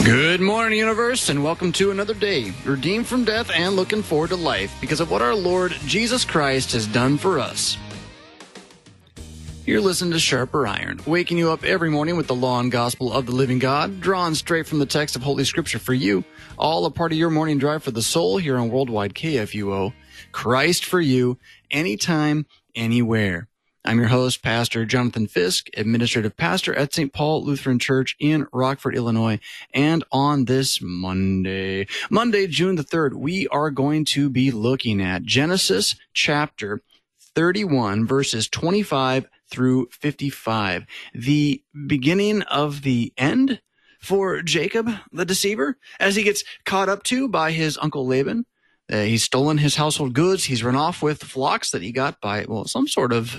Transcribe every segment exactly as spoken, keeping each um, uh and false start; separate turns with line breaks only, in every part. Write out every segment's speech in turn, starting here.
Good morning, universe, and welcome to another day, redeemed from death and looking forward to life because of what our Lord Jesus Christ has done for us. You're listening to Sharper Iron, waking you up every morning with the law and gospel of the living God, drawn straight from the text of Holy Scripture for you, all a part of your morning drive for the soul here on Worldwide K F U O. Christ for you, anytime, anywhere. I'm your host, Pastor Jonathan Fisk, Administrative Pastor at Saint Paul Lutheran Church in Rockford, Illinois. And on this Monday, Monday, June the third, we are going to be looking at Genesis chapter thirty-one, verses twenty-five through fifty-five. The beginning of the end for Jacob, the deceiver, as he gets caught up to by his uncle Laban. Uh, he's stolen his household goods. He's run off with flocks that he got by, well, some sort of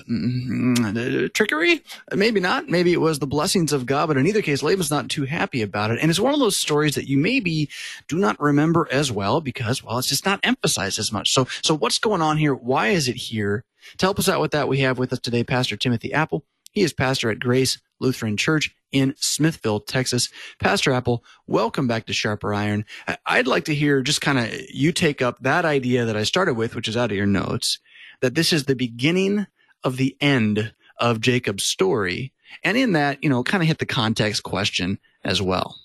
mm, trickery. Maybe not. Maybe it was the blessings of God. But in either case, Laban's not too happy about it. And it's one of those stories that you maybe do not remember as well because, well, it's just not emphasized as much. So, so what's going on here? Why is it here? To help us out with that, we have with us today Pastor Timothy Apple. He is pastor at Grace Lutheran Church in Smithville, Texas. Pastor Apple, welcome back to Sharper Iron. I'd like to hear just kind of you take up that idea that I started with, which is out of your notes, that this is the beginning of the end of Jacob's story. And in that, you know, kind of hit the context question as well.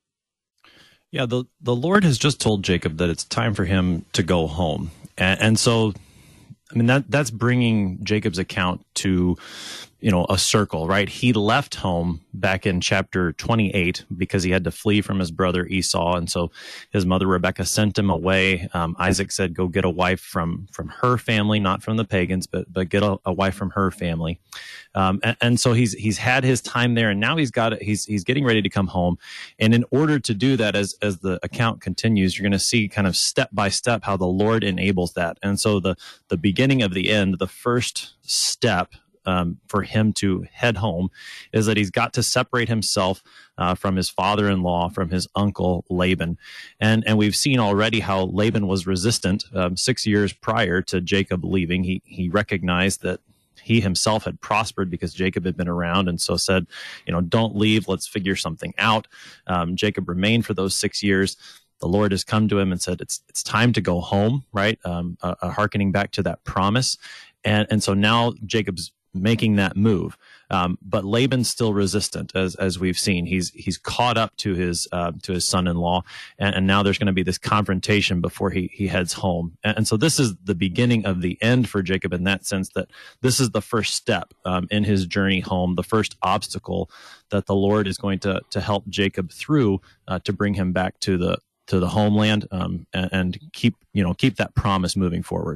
Yeah, the, the Lord has just told Jacob that it's time for him to go home. And, and so, I mean, that that's bringing Jacob's account to, you know, a circle, right? He left home back in chapter twenty-eight because he had to flee from his brother Esau. And so his mother Rebekah sent him away. Um, Isaac said, go get a wife from, from her family, not from the pagans, but, but get a, a wife from her family. Um, and, and so he's, he's had his time there and now he's got, he's, he's getting ready to come home. And in order to do that, as, as the account continues, you're going to see kind of step by step how the Lord enables that. And so the, the beginning of the end, the first step Um, for him to head home is that he's got to separate himself uh, from his father-in-law, from his uncle Laban. And and we've seen already how Laban was resistant um, six years prior to Jacob leaving. He he recognized that he himself had prospered because Jacob had been around and so said, you know, don't leave, let's figure something out. Um, Jacob remained for those six years. The Lord has come to him and said, it's it's time to go home, right? Um, uh, uh, hearkening back to that promise. And and so now Jacob's making that move. Um, but Laban's still resistant, as as we've seen. He's he's caught up to his uh, to his son-in-law, and, and now there's going to be this confrontation before he he heads home. And, and so this is the beginning of the end for Jacob in that sense, that this is the first step um, in his journey home, the first obstacle that the Lord is going to to help Jacob through uh, to bring him back to the to the homeland um, and, and keep you know keep that promise moving forward.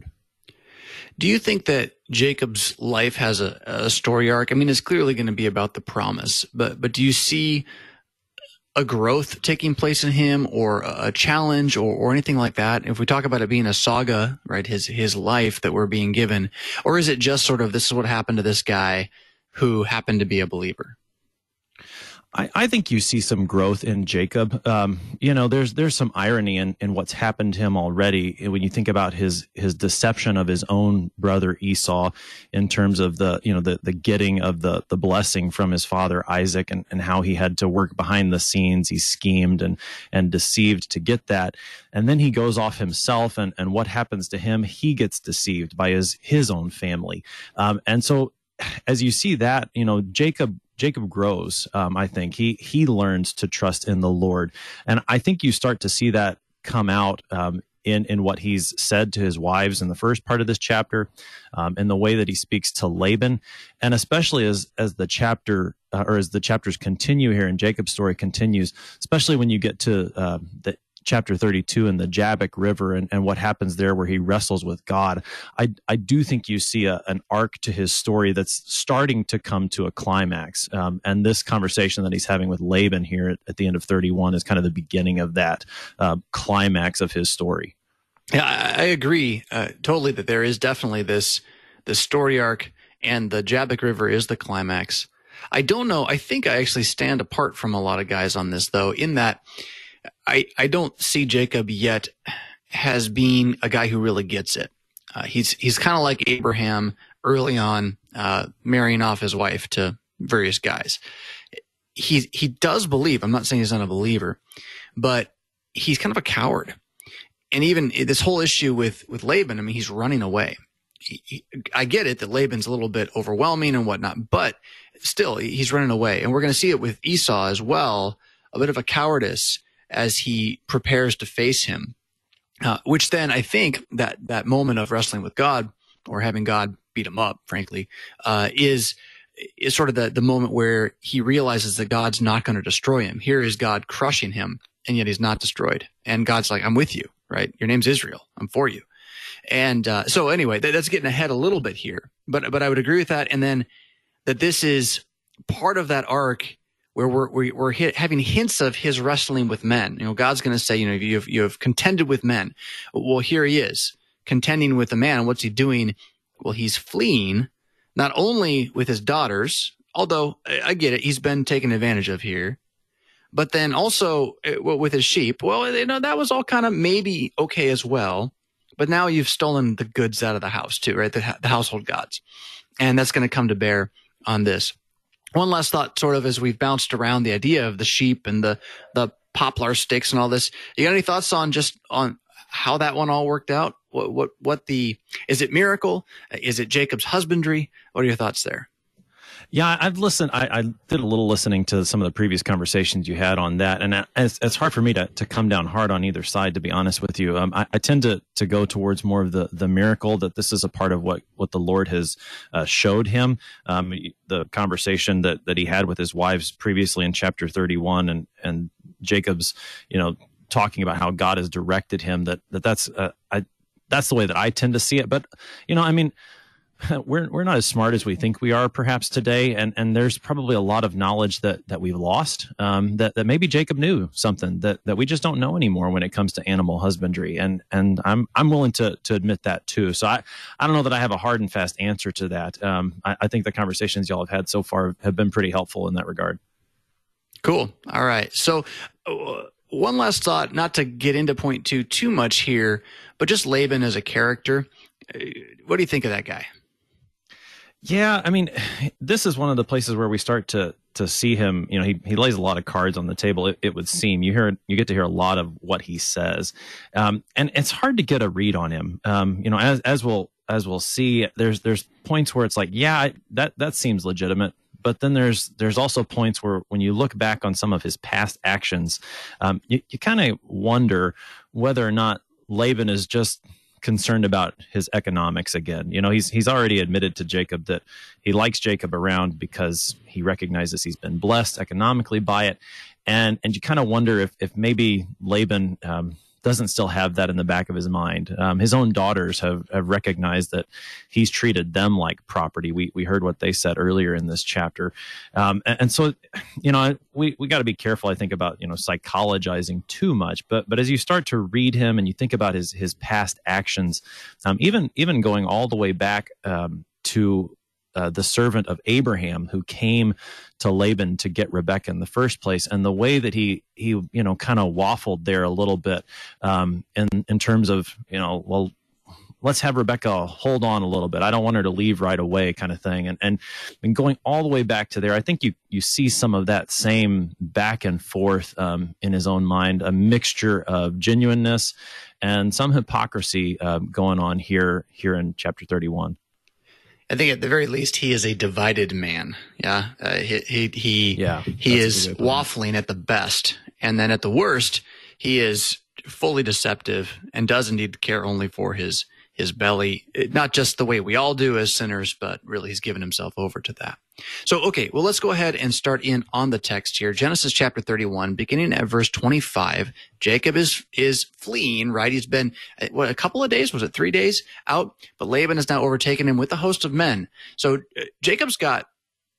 Do you think that Jacob's life has a, a story arc? I mean, it's clearly going to be about the promise, but but do you see a growth taking place in him or a challenge or, or anything like that? If we talk about it being a saga, right, his his life that we're being given, or is it just sort of this is what happened to this guy who happened to be a believer?
I, I think you see some growth in Jacob. Um, you know, there's there's some irony in, in what's happened to him already when you think about his his deception of his own brother Esau in terms of the you know the the getting of the the blessing from his father Isaac and, and how he had to work behind the scenes. He schemed and and deceived to get that, and then he goes off himself. And and what happens to him? He gets deceived by his his own family, um, and so as you see that, you know, Jacob. Jacob grows. Um, I think he he learns to trust in the Lord, and I think you start to see that come out um, in in what he's said to his wives in the first part of this chapter, um, in the way that he speaks to Laban, and especially as as the chapter uh, or as the chapters continue here and Jacob's story continues, especially when you get to uh, the chapter thirty-two and the Jabbok River and, and what happens there where he wrestles with God. I, I do think you see a, an arc to his story that's starting to come to a climax. Um, and this conversation that he's having with Laban here at, at the end of thirty-one is kind of the beginning of that uh, climax of his story.
Yeah, I, I agree uh, totally that there is definitely this, this story arc, and the Jabbok River is the climax. I don't know. I think I actually stand apart from a lot of guys on this, though, in that I, I don't see Jacob yet as being a guy who really gets it. Uh, he's he's kind of like Abraham early on, uh, marrying off his wife to various guys. he he does believe. I'm not saying he's not a believer, but he's kind of a coward. And even this whole issue with with Laban, I mean, he's running away. He, he, I get it that Laban's a little bit overwhelming and whatnot, but still, he's running away. And we're going to see it with Esau as well, a bit of a cowardice as he prepares to face him. Uh, which then I think that that moment of wrestling with God, or having God beat him up, frankly, uh, is is sort of the, the moment where he realizes that God's not going to destroy him. Here is God crushing him, and yet he's not destroyed. And God's like, I'm with you, right? Your name's Israel. I'm for you. And uh, so anyway, that, that's getting ahead a little bit here. But but I would agree with that. And then that this is part of that arc where we're we're, we're hit, having hints of his wrestling with men. You know, God's going to say, you know, you have you have contended with men. Well, here he is contending with a man. What's he doing? Well, he's fleeing, not only with his daughters, although I get it, he's been taken advantage of here, but then also with his sheep. Well, you know, that was all kind of maybe okay as well. But now you've stolen the goods out of the house too, right? The, the household gods. And that's going to come to bear on this. One last thought, sort of, as we've bounced around the idea of the sheep and the, the poplar sticks and all this. You got any thoughts on just on how that one all worked out? What, what, what the, is it miracle? Is it Jacob's husbandry? What are your thoughts there?
Yeah, I've listened. I, I did a little listening to some of the previous conversations you had on that, and it's, it's hard for me to, to come down hard on either side, to be honest with you. Um, I, I tend to, to go towards more of the, the miracle, that this is a part of what, what the Lord has uh, showed him. Um, the conversation that, that he had with his wives previously in chapter thirty-one, and, and Jacob's, you know, talking about how God has directed him. That, that that's uh, I that's the way that I tend to see it. But you know, I mean. We're we're not as smart as we think we are, perhaps today, and and there's probably a lot of knowledge that that we've lost. Um, that that maybe Jacob knew something that that we just don't know anymore when it comes to animal husbandry, and and I'm I'm willing to to admit that too. So I I don't know that I have a hard and fast answer to that. Um, I, I think the conversations y'all have had so far have been pretty helpful in that regard.
Cool. All right. So uh, one last thought, not to get into point two too much here, but just Laban as a character. Uh, what do you think of that guy?
Yeah, I mean, this is one of the places where we start to to see him. You know, he he lays a lot of cards on the table. It, it would seem you hear you get to hear a lot of what he says, um, and it's hard to get a read on him. Um, you know, as as we'll as we'll see, there's there's points where it's like, yeah, that that seems legitimate. But then there's there's also points where when you look back on some of his past actions, um, you, you kind of wonder whether or not Laban is just concerned about his economics again. You know, he's he's already admitted to Jacob that he likes Jacob around because he recognizes he's been blessed economically by it, and and you kind of wonder if if maybe Laban um, doesn't still have that in the back of his mind. Um, his own daughters have have recognized that he's treated them like property. We we heard what they said earlier in this chapter, um, and, and so you know we we got to be careful, I think, about you know psychologizing too much. But but as you start to read him and you think about his his past actions, um, even even going all the way back um, to Uh, the servant of Abraham who came to Laban to get Rebekah in the first place, and the way that he he you know kind of waffled there a little bit um, in in terms of you know well let's have Rebekah hold on a little bit. I don't want her to leave right away, kind of thing. And and, and going all the way back to there, I think you you see some of that same back and forth um, in his own mind, a mixture of genuineness and some hypocrisy uh, going on here here in chapter thirty-one.
I think at the very least he is a divided man. Yeah, uh, he he he,
yeah,
he is waffling at the best, and then at the worst, he is fully deceptive and does indeed care only for his his belly. Not just the way we all do as sinners, but really he's given himself over to that. So, okay, well, let's go ahead and start in on the text here. Genesis chapter thirty-one, beginning at verse twenty-five. Jacob is is fleeing, right? He's been, what, a couple of days? Was it three days out? But Laban has now overtaken him with a host of men. So uh, Jacob's got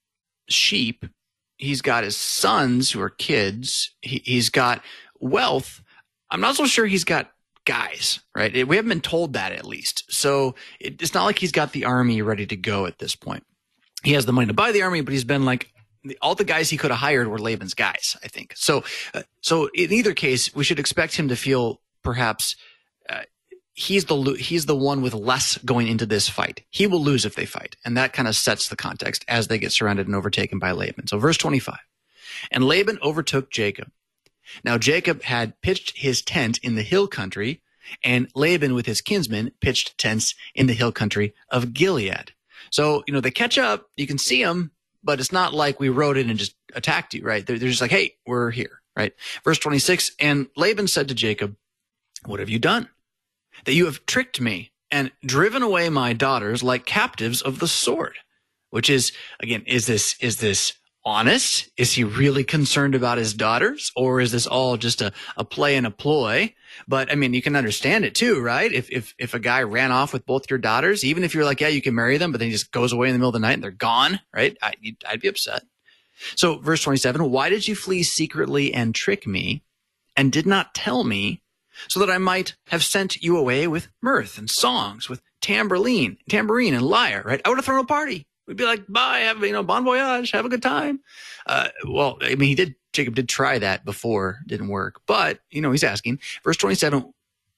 sheep. He's got his sons who are kids. He, he's got wealth. I'm not so sure he's got guys, right? We haven't been told that, at least. So it, it's not like he's got the army ready to go at this point. He has the money to buy the army, but he's been like, all the guys he could have hired were Laban's guys, I think. So, uh, so in either case, we should expect him to feel perhaps uh, he's the lo- he's the one with less going into this fight. He will lose if they fight, and that kind of sets the context as they get surrounded and overtaken by Laban. So, verse twenty-five. And Laban overtook Jacob. Now Jacob had pitched his tent in the hill country, and Laban with his kinsmen pitched tents in the hill country of Gilead. So, you know, they catch up, you can see them, but it's not like we rode in and just attacked you, right? They're, they're just like, hey, we're here, right? Verse twenty-six, and Laban said to Jacob, what have you done? That you have tricked me and driven away my daughters like captives of the sword. Which is, again, is this, is this honest? Is he really concerned about his daughters? Or is this all just a, a play and a ploy? But I mean, you can understand it too, right? If, if, if a guy ran off with both your daughters, even if you're like, yeah, you can marry them, but then he just goes away in the middle of the night and they're gone, right? I, I'd be upset. So verse twenty-seven, why did you flee secretly and trick me and did not tell me so that I might have sent you away with mirth and songs, with tambourine, tambourine and lyre, right? I would have thrown a party. We'd be like, bye, have, you know, bon voyage, have a good time. Uh, well, I mean, he did, Jacob did try that before, didn't work. But, you know, he's asking, verse twenty-seven,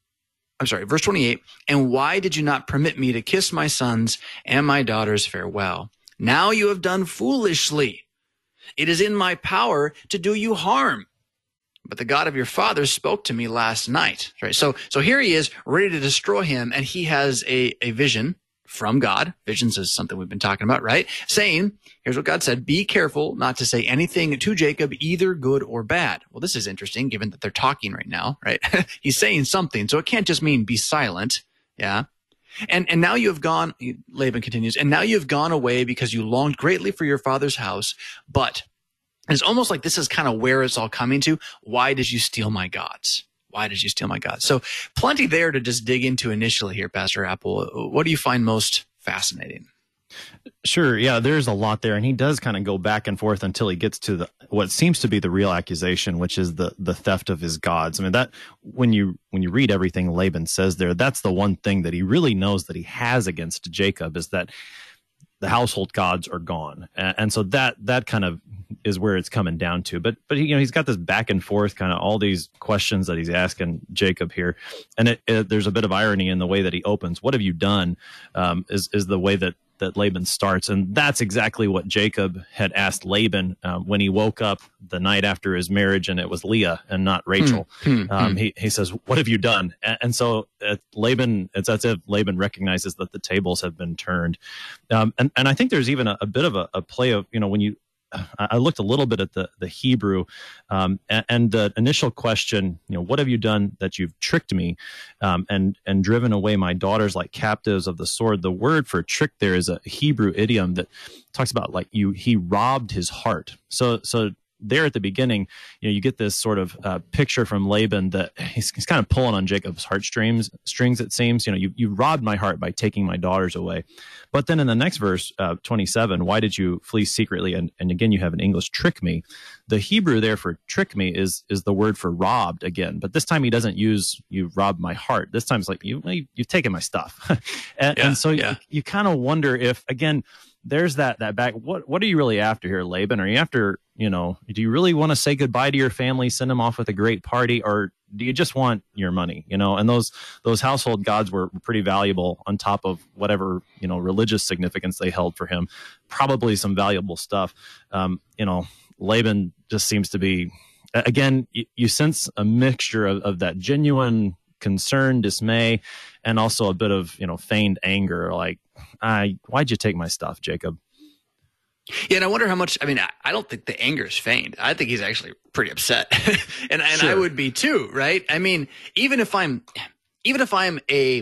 I'm sorry, verse twenty-eight, and why did you not permit me to kiss my sons and my daughters farewell? Now you have done foolishly. It is in my power to do you harm. But the God of your fathers spoke to me last night. Right. So, so here he is ready to destroy him. And he has a, a vision from God. Visions is something we've been talking about, right? Saying, here's what God said, be careful not to say anything to Jacob, either good or bad. Well, this is interesting given that they're talking right now, right? He's saying something. So it can't just mean be silent. Yeah. And, and now you have gone, Laban continues, and now you have gone away because you longed greatly for your father's house, but it's almost like this is kind of where it's all coming to. Why did you steal my gods? Why did you steal my gods? So plenty there to just dig into initially here, Pastor Apple. What do you find most fascinating?
Sure. Yeah, there's a lot there. And he does kind of go back and forth until he gets to the what seems to be the real accusation, which is the the theft of his gods. I mean, that when you when you read everything Laban says there, that's the one thing that he really knows that he has against Jacob is that the household gods are gone. And, and so that that kind of is where it's coming down to. But but you know, he's got this back and forth kind of all these questions that he's asking Jacob here. And it, it, there's a bit of irony in the way that he opens. What have you done? Um, is is the way that that Laban starts. And that's exactly what Jacob had asked Laban um, when he woke up the night after his marriage, and it was Leah and not Rachel. Hmm, hmm, um, hmm. He, he says, what have you done? And, and so uh, Laban, it's as if Laban recognizes that the tables have been turned. Um, and, and I think there's even a, a bit of a, a play of, you know, when you, I looked a little bit at the, the Hebrew um, and, and the initial question, you know, what have you done that you've tricked me um, and, and driven away my daughters like captives of the sword? The word for trick there is a Hebrew idiom that talks about like you, he robbed his heart. So, so there at the beginning, you know, you get this sort of uh, picture from Laban that he's, he's kind of pulling on Jacob's heartstrings, strings, it seems. You know, you, you robbed my heart by taking my daughters away. But then in the next verse, uh, twenty-seven, why did you flee secretly? And, and again, you have in English, trick me. The Hebrew there for trick me is is the word for robbed again. But this time he doesn't use you robbed my heart. This time it's like, you, you've taken my stuff. and, yeah, and so yeah. you, you kind of wonder if, again, there's that that back. What what are you really after here, Laban? Are you after, you know, do you really want to say goodbye to your family, send them off with a great party, or do you just want your money? You know, and those those household gods were pretty valuable on top of whatever, you know, religious significance they held for him. Probably some valuable stuff. Um, you know, Laban just seems to be, again, you, you sense a mixture of, of that genuine concern, dismay, and also a bit of, you know, feigned anger. Like, I, why'd you take my stuff, Jacob?
Yeah, and I wonder how much, I mean, I, I don't think the anger is feigned. I think he's actually pretty upset. and and sure. I would be too, right? I mean, even if I'm, even if I'm a,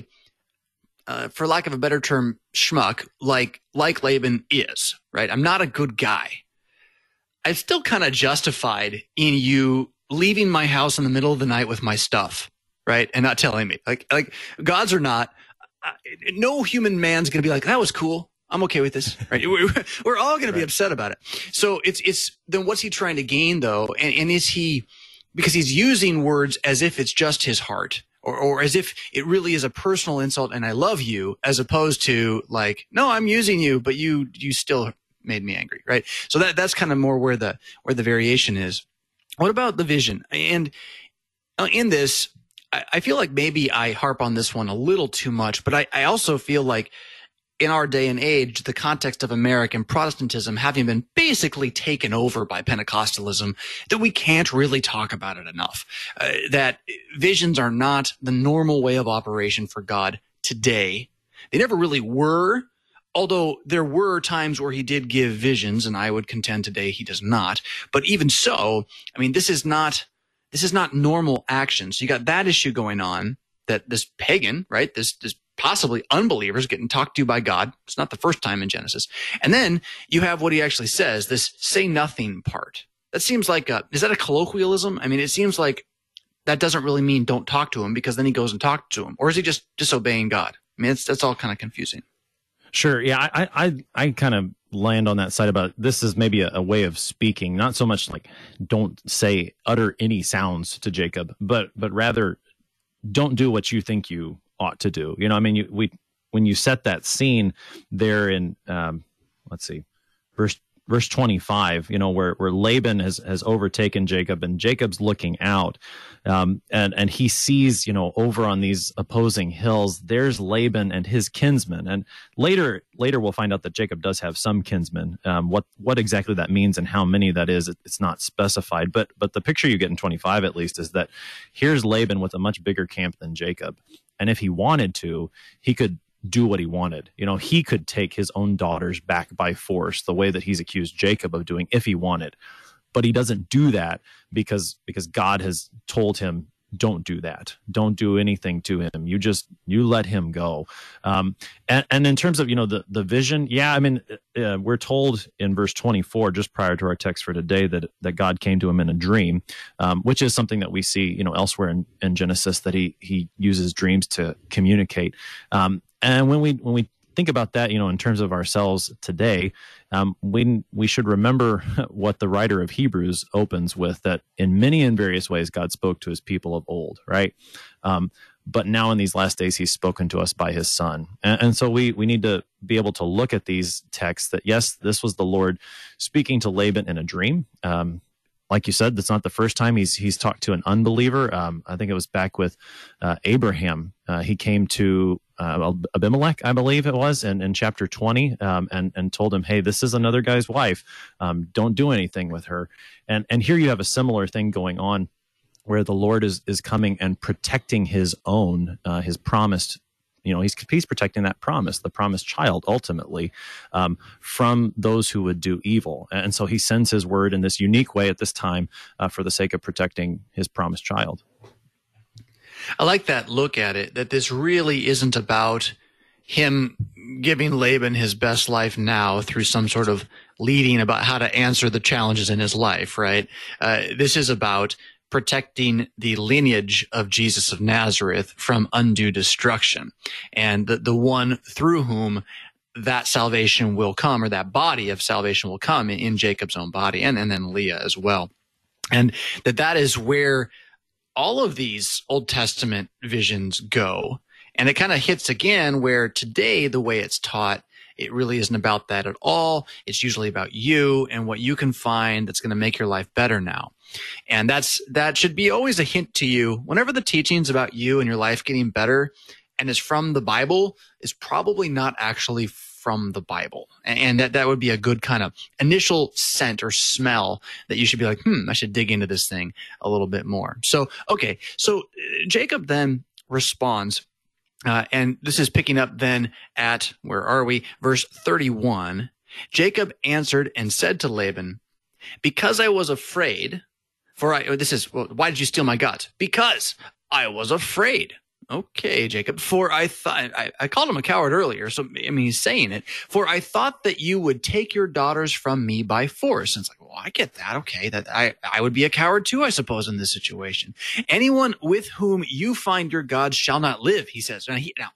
uh, for lack of a better term, schmuck, like, like Laban is, right? I'm not a good guy. I'm still kind of justified in you leaving my house in the middle of the night with my stuff, right? And not telling me. Like, like gods or not, uh, no human man's going to be like, that was cool. I'm okay with this, right? We're all going to be upset about it. So it's, it's, then what's he trying to gain though? And, and is he, because he's using words as if it's just his heart or, or as if it really is a personal insult and I love you, as opposed to like, no, I'm using you, but you, you still made me angry, right? So that, that's kind of more where the, where the variation is. What about the vision? And in this, I, I feel like maybe I harp on this one a little too much, but I, I also feel like in our day and age, the context of American Protestantism having been basically taken over by Pentecostalism, that we can't really talk about it enough. Uh, that visions are not the normal way of operation for God today. They never really were, although there were times where he did give visions, and I would contend today he does not. But even so, I mean, this is not this is not normal action. So you got that issue going on, that this pagan, right, this this possibly unbelievers getting talked to by God. It's not the first time in Genesis. And then you have what he actually says, this say nothing part. That seems like a, is that a colloquialism? I mean, it seems like that doesn't really mean don't talk to him, because then he goes and talks to him. Or is he just disobeying God? I mean, it's, that's all kind of confusing.
Sure. Yeah, I I, I kind of land on that side about this is maybe a, a way of speaking, not so much like don't say, utter any sounds to Jacob, but but rather don't do what you think you ought to do. You know, I mean, you, we when you set that scene there in, um, let's see, verse verse twenty-five, you know, where where Laban has has overtaken Jacob, and Jacob's looking out, um, and and he sees, you know, over on these opposing hills, there's Laban and his kinsmen, and later later we'll find out that Jacob does have some kinsmen. Um, what what exactly that means and how many that is, it, it's not specified. But but the picture you get in twenty-five at least is that here's Laban with a much bigger camp than Jacob. And if he wanted to, he could do what he wanted. You know, he could take his own daughters back by force, the way that he's accused Jacob of doing, if he wanted. But he doesn't do that because because God has told him, don't do that. Don't do anything to him. You just, you let him go. Um, and, and in terms of, you know, the, the vision, yeah, I mean, uh, we're told in verse twenty-four, just prior to our text for today, that that God came to him in a dream, um, which is something that we see, you know, elsewhere in, in Genesis, that he he uses dreams to communicate. Um, and when we when we think about that, you know, in terms of ourselves today, um, we we should remember what the writer of Hebrews opens with, that in many and various ways God spoke to his people of old, right? Um, but now in these last days, he's spoken to us by his son. And, and so we we need to be able to look at these texts that, yes, this was the Lord speaking to Laban in a dream. Um, like you said, that's not the first time he's he's talked to an unbeliever. Um, I think it was back with uh, Abraham. Uh, he came to uh, Abimelech, I believe it was, in, in chapter twenty, um, and and told him, "Hey, this is another guy's wife. Um, don't do anything with her." And and here you have a similar thing going on, where the Lord is is coming and protecting his own, uh, his promised. You know, he's he's protecting that promise, the promised child, ultimately, um, from those who would do evil. And so he sends his word in this unique way at this time uh, for the sake of protecting his promised child.
I like that look at it, that this really isn't about him giving Laban his best life now through some sort of leading about how to answer the challenges in his life, right? Uh, this is about protecting the lineage of Jesus of Nazareth from undue destruction, and the, the one through whom that salvation will come, or that body of salvation will come in, in Jacob's own body, and, and then Leah as well. And that that is where all of these Old Testament visions go. And it kind of hits again where today, the way it's taught, it really isn't about that at all. It's usually about you and what you can find that's going to make your life better now. And that's that should be always a hint to you whenever the teaching's about you and your life getting better and is from the Bible, is probably not actually from the Bible. And that, that would be a good kind of initial scent or smell that you should be like, hmm, I should dig into this thing a little bit more. So, okay. So Jacob then responds. Uh, and this is picking up then at, where are we? Verse thirty-one. Jacob answered and said to Laban, because I was afraid, for I, this is, well, why did you steal my gods? Because I was afraid. Okay, Jacob, for I thought, I, I called him a coward earlier, so, I mean, he's saying it, for I thought that you would take your daughters from me by force. And it's like, well, I get that. Okay, that I, I would be a coward too, I suppose, in this situation. Anyone with whom you find your gods shall not live, he says. Now, he, now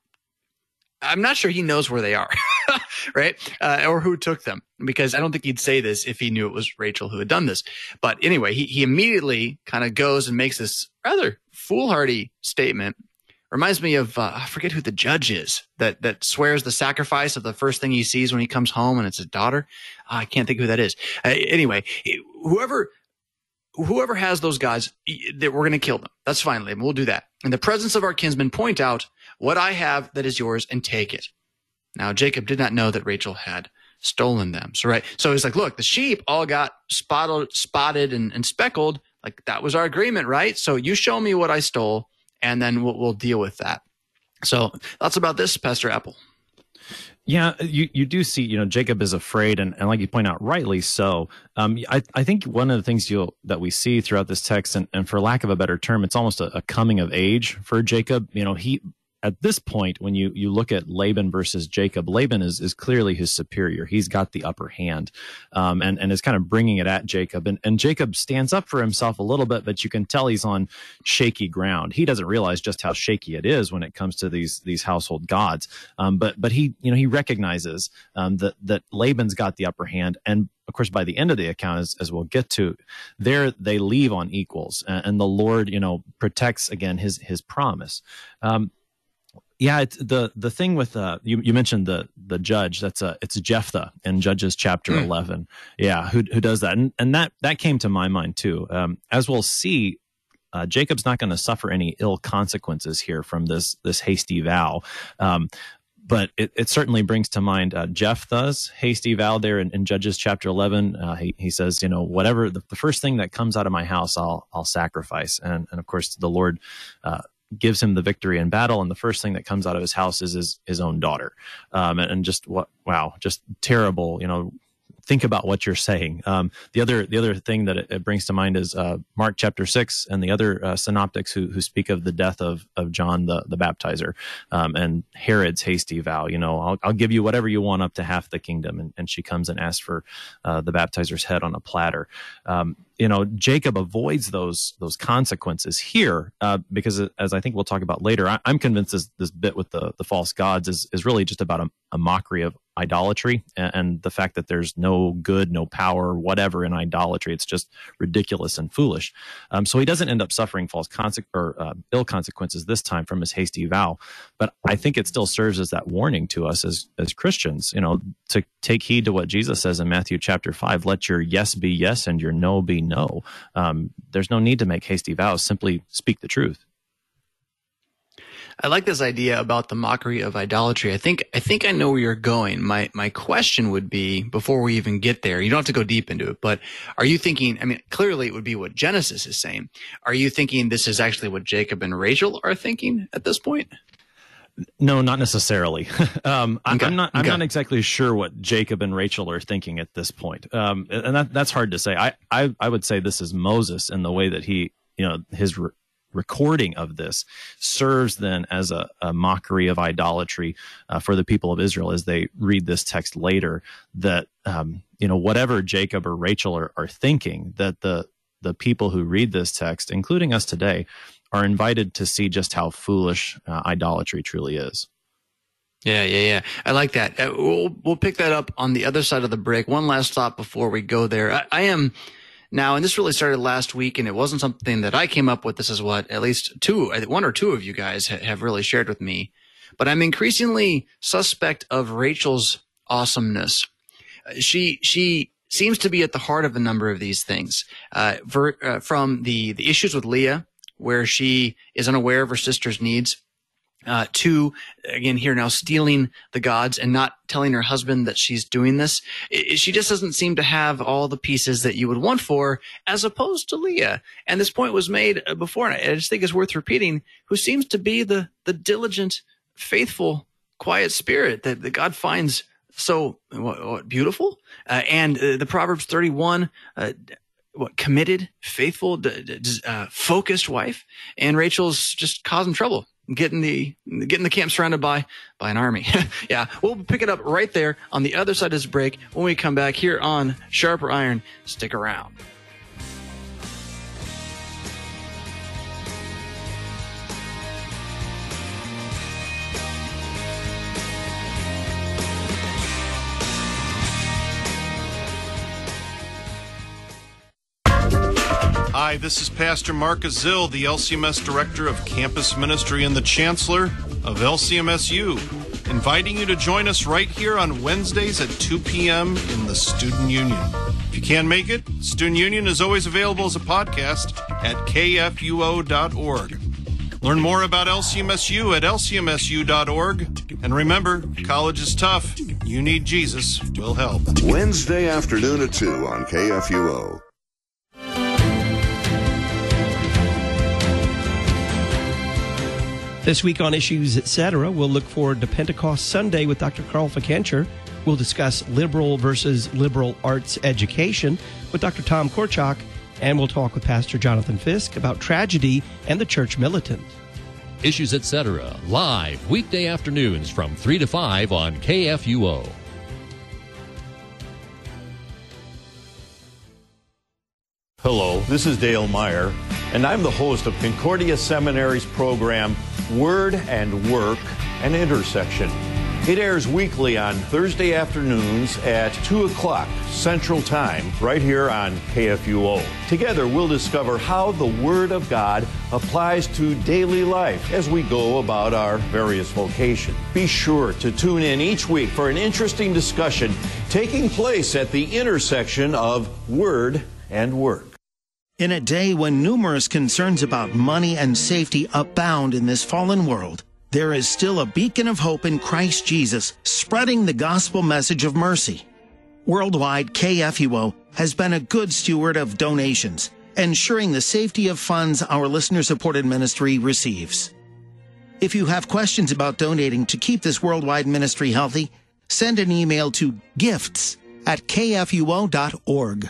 I'm not sure he knows where they are, right? Uh, or who took them, because I don't think he'd say this if he knew it was Rachel who had done this. But anyway, he, he immediately kind of goes and makes this rather foolhardy statement. Reminds me of, uh, I forget who the judge is that, that swears the sacrifice of the first thing he sees when he comes home, and it's his daughter. Uh, I can't think who that is. Uh, anyway, whoever, whoever has those gods, that we're going to kill them. That's fine, Laban. We'll do that. In the presence of our kinsmen, point out what I have that is yours and take it. Now, Jacob did not know that Rachel had stolen them. So, right. So he's like, look, the sheep all got spotted, spotted and, and speckled. Like, that was our agreement, right? So you show me what I stole, and then we'll, we'll deal with that. So thoughts about this, Pastor Apple?
Yeah, you, you do see, you know, Jacob is afraid, and, and like you point out, rightly so. Um, I, I think one of the things you'll, that we see throughout this text, and, and for lack of a better term, it's almost a, a coming of age for Jacob. You know, he, at this point, when you, you look at Laban versus Jacob, Laban is, is clearly his superior. He's got the upper hand, um, and, and is kind of bringing it at Jacob. And, and Jacob stands up for himself a little bit, but you can tell he's on shaky ground. He doesn't realize just how shaky it is when it comes to these, these household gods. Um, but, but he, you know, he recognizes, um, that, that Laban's got the upper hand. And of course, by the end of the account, as, as we'll get to, there they leave on equals, and, and the Lord, you know, protects again his, his promise. Um, Yeah, it's the the thing with uh, you you mentioned the the judge. That's a it's Jephthah in Judges chapter mm. eleven. Yeah, who who does that, and and that that came to my mind too. Um, as we'll see, uh, Jacob's not going to suffer any ill consequences here from this this hasty vow. Um, But it, it certainly brings to mind uh, Jephthah's hasty vow there in, in Judges chapter eleven. Uh, he, he says, you know, whatever the, the first thing that comes out of my house, I'll I'll sacrifice. And and of course, the Lord uh, gives him the victory in battle, and the first thing that comes out of his house is his, his own daughter. Um, and, and just what, wow, just terrible, you know. Think about what you're saying. Um, the other the other thing that it, it brings to mind is uh, Mark chapter six and the other uh, synoptics who who speak of the death of of John the the Baptizer, um, and Herod's hasty vow. You know, I'll I'll give you whatever you want up to half the kingdom, and, and she comes and asks for uh, the baptizer's head on a platter. Um, you know, Jacob avoids those those consequences here uh, because, as I think we'll talk about later, I, I'm convinced this this bit with the the false gods is is really just about a, a mockery of idolatry and, and the fact that there's no good, no power, whatever in idolatry. It's just ridiculous and foolish. Um, so he doesn't end up suffering false conse- or uh, ill consequences this time from his hasty vow. But I think it still serves as that warning to us as as Christians, you know, to take heed to what Jesus says in Matthew chapter five. Let your yes be yes and your no be no. Um, there's no need to make hasty vows. Simply speak the truth.
I like this idea about the mockery of idolatry. I think I think I know where you're going. My my question would be, before we even get there, you don't have to go deep into it, but are you thinking, I mean, clearly it would be what Genesis is saying. Are you thinking this is actually what Jacob and Rachel are thinking at this point?
No, not necessarily. um,
okay.
I'm not. I'm
okay.
not exactly sure what Jacob and Rachel are thinking at this point, um, and that, that's hard to say. I, I I would say this is Moses in the way that he, you know, his re- recording of this serves then as a, a mockery of idolatry uh, for the people of Israel as they read this text later. That um, you know, whatever Jacob or Rachel are, are thinking, that the the people who read this text, including us today, are invited to see just how foolish uh, idolatry truly is.
Yeah, yeah, yeah. I like that. Uh, we'll we'll pick that up on the other side of the break. One last thought before we go there. I, I am now, and this really started last week, and it wasn't something that I came up with. This is what at least two, one or two of you guys ha- have really shared with me. But I'm increasingly suspect of Rachel's awesomeness. Uh, she she seems to be at the heart of a number of these things. Uh, ver, uh, from the the issues with Leah, where she is unaware of her sister's needs, uh, to, again, here now, stealing the gods and not telling her husband that she's doing this. It, she just doesn't seem to have all the pieces that you would want for her, as opposed to Leah. And this point was made before, and I just think it's worth repeating, who seems to be the, the diligent, faithful, quiet spirit that, that God finds so what, what, beautiful. Uh, and uh, the Proverbs thirty-one, uh, what committed, faithful, d- d- uh, focused wife, and Rachel's just causing trouble, getting the getting the camp surrounded by by an army. Yeah, we'll pick it up right there on the other side of this break when we come back here on Sharper Iron. Stick around.
Hi, this is Pastor Mark Azil, the L C M S Director of Campus Ministry and the Chancellor of L C M S U, inviting you to join us right here on Wednesdays at two p.m. in the Student Union. If you can't make it, Student Union is always available as a podcast at k f u o dot org. Learn more about L C M S U at L C M S U dot org. And remember, college is tough. You need Jesus. We'll help.
Wednesday afternoon at two on K F U O.
This week on Issues Etc., we'll look forward to Pentecost Sunday with Doctor Carl Fikencher. We'll discuss liberal versus liberal arts education with Doctor Tom Korchak. And we'll talk with Pastor Jonathan Fisk about tragedy and the church militant.
Issues Etc., live weekday afternoons from three to five on K F U O.
Hello, this is Dale Meyer, and I'm the host of Concordia Seminary's program, Word and Work, an Intersection. It airs weekly on Thursday afternoons at two o'clock Central Time, right here on K F U O. Together, we'll discover how the Word of God applies to daily life as we go about our various vocations. Be sure to tune in each week for an interesting discussion taking place at the intersection of Word and Work.
In a day when numerous concerns about money and safety abound in this fallen world, there is still a beacon of hope in Christ Jesus, spreading the gospel message of mercy. Worldwide, K F U O has been a good steward of donations, ensuring the safety of funds our listener-supported ministry receives. If you have questions about donating to keep this worldwide ministry healthy, send an email to gifts at K F U O dot org.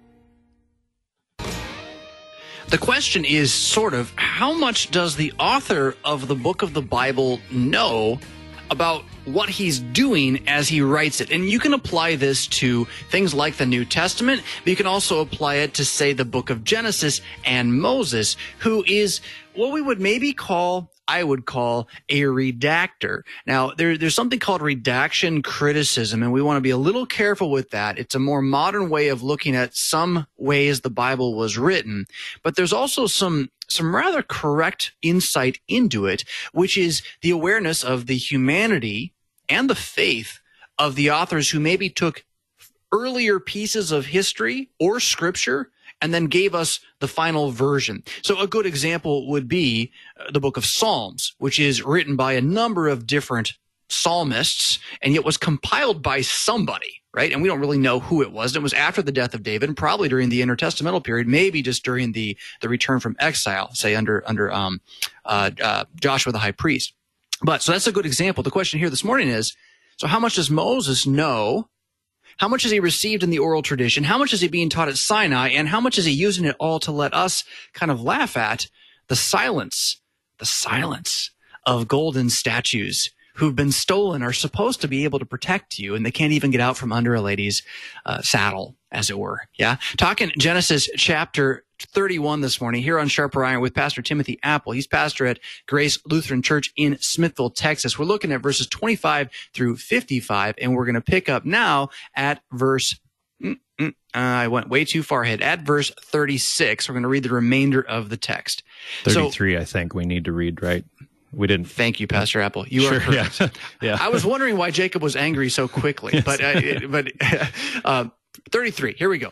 The question is sort of, how much does the author of the book of the Bible know about what he's doing as he writes it? And you can apply this to things like the New Testament, but you can also apply it to, say, the book of Genesis and Moses, who is what we would maybe call, I would call, a redactor. Now, there, there's something called redaction criticism, and we want to be a little careful with that. It's a more modern way of looking at some ways the Bible was written, but there's also some some rather correct insight into it, which is the awareness of the humanity and the faith of the authors who maybe took earlier pieces of history or scripture and then gave us the final version. So a good example would be the book of Psalms, which is written by a number of different psalmists, and yet was compiled by somebody, right? And we don't really know who it was. It was after the death of David, and probably during the intertestamental period, maybe just during the, the return from exile, say under under um, uh, uh, Joshua the high priest. But so that's a good example. The question here this morning is, so how much does Moses know? How much has he received in the oral tradition? How much is he being taught at Sinai? And how much is he using it all to let us kind of laugh at the silence, the silence of golden statues who've been stolen are supposed to be able to protect you, and they can't even get out from under a lady's uh, saddle, as it were. Yeah. Talking Genesis chapter thirty-one this morning here on Sharper Iron with Pastor Timothy Apple. He's pastor at Grace Lutheran Church in Smithville, Texas. We're looking at verses twenty-five through fifty-five, and we're going to pick up now at verse mm, mm, uh, I went way too far ahead. At verse thirty-six, we're going to read the remainder of the text.
thirty-three,
so,
I think we need to read, right? We didn't.
Thank you, Pastor Apple. You
sure,
are correct.
Yeah. yeah.
I was wondering why Jacob was angry so quickly, but uh, but uh, thirty-three. Here we go.